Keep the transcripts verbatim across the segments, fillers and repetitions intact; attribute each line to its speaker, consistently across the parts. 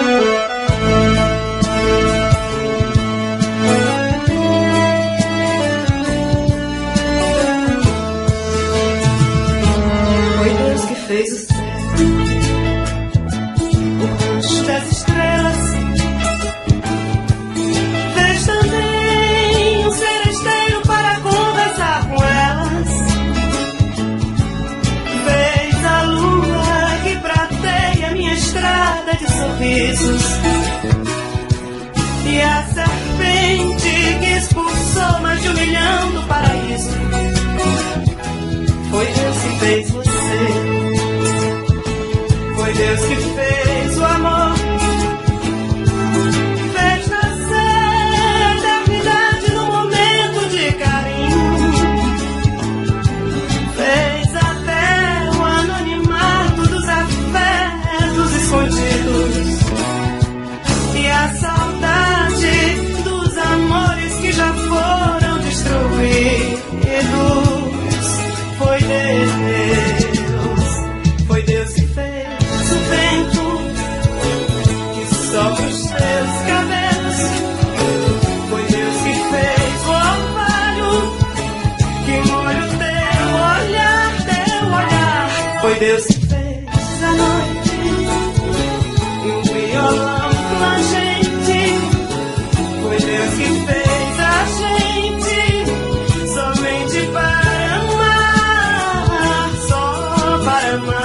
Speaker 1: Fez o céu, o rancho das estrelas, fez também um seresteiro para conversar com elas, fez a lua que prateia minha estrada de sorrisos, e a serpente que expulsou mais de um milhão do paraíso. Foi Deus que fez você. Foi Deus que fez o amor, fez nascer a eternidade no momento de carinho, fez até o anonimato dos afetos escondidos e a saudade dos amores que já foram destruídos. Foi Deus, foi Deus que fez o vento que sopra os seus cabelos. Foi Deus que fez o orvalho que molha o teu olhar, teu olhar. Foi Deus que fez a noite e um violão plangente. Foi Deus que fez a gente somente para amar, só para amar.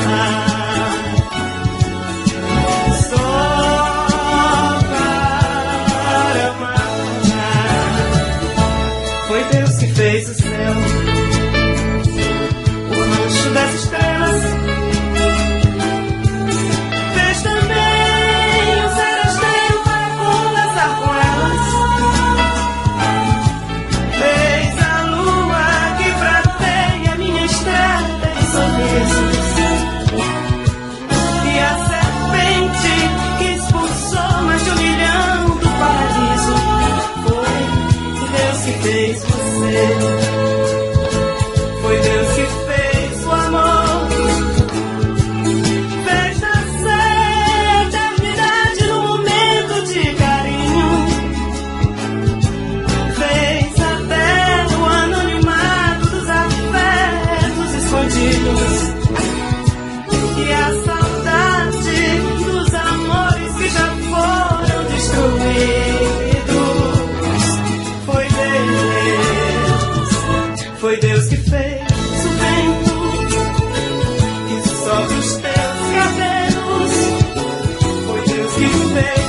Speaker 1: Foi Deus que fez o céu, o rancho das estrelas, fez também um seresteiro para conversar com elas, fez a lua que prateia minha estrada de sorrisos, e a serpente que expulsou mais de um milhão do paraíso. Foi Deus que fez você, foi Deus que fez o amor, fez nascer a eternidade no momento de carinho, fez até o anonimato dos afetos escondidos e a saudade dos amores que já foram destruídos. Foi Deus que fez o vento que sopra os teus cabelos. Foi Deus que fez